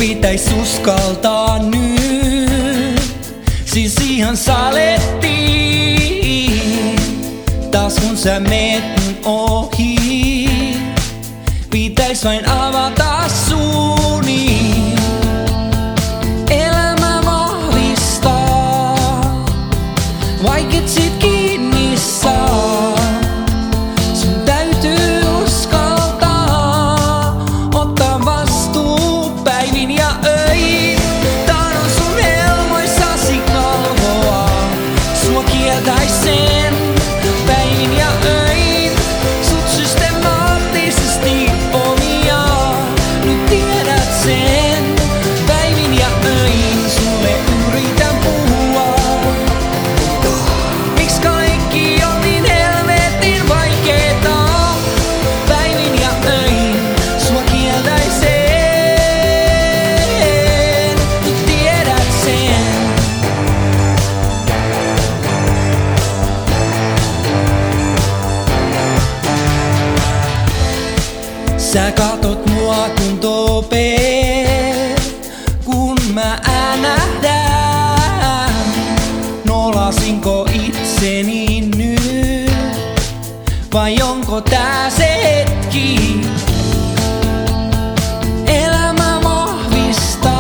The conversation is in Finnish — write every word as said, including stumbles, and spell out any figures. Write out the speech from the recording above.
pitäis uskaltaa nyt, siis ihan salettiin. Taas kun sä meet mun ohi, pitäis vain avata suuni. Elämä vahvistaa, vaiket sit kiinni saa. Sun täytyy uskaltaa ottaa vastuu päivin ja öin. Tahdon sun helmoissasi kalvoa, sua kieltäis sen päivin ja öin. Sut systemaattisesti omia, nyt tiedät sen. Päivin ja öin sulle yritän puhua. Miks kaikki on niin helvetin vaikeeta? Päivin ja öin sua kieltäis sen, nyt tiedät sen. Sä katot mua kun topeet, kun mä äänähdän. Nolasinko itseni nyt, vai onko tää se hetki? Elämä vahvistaa.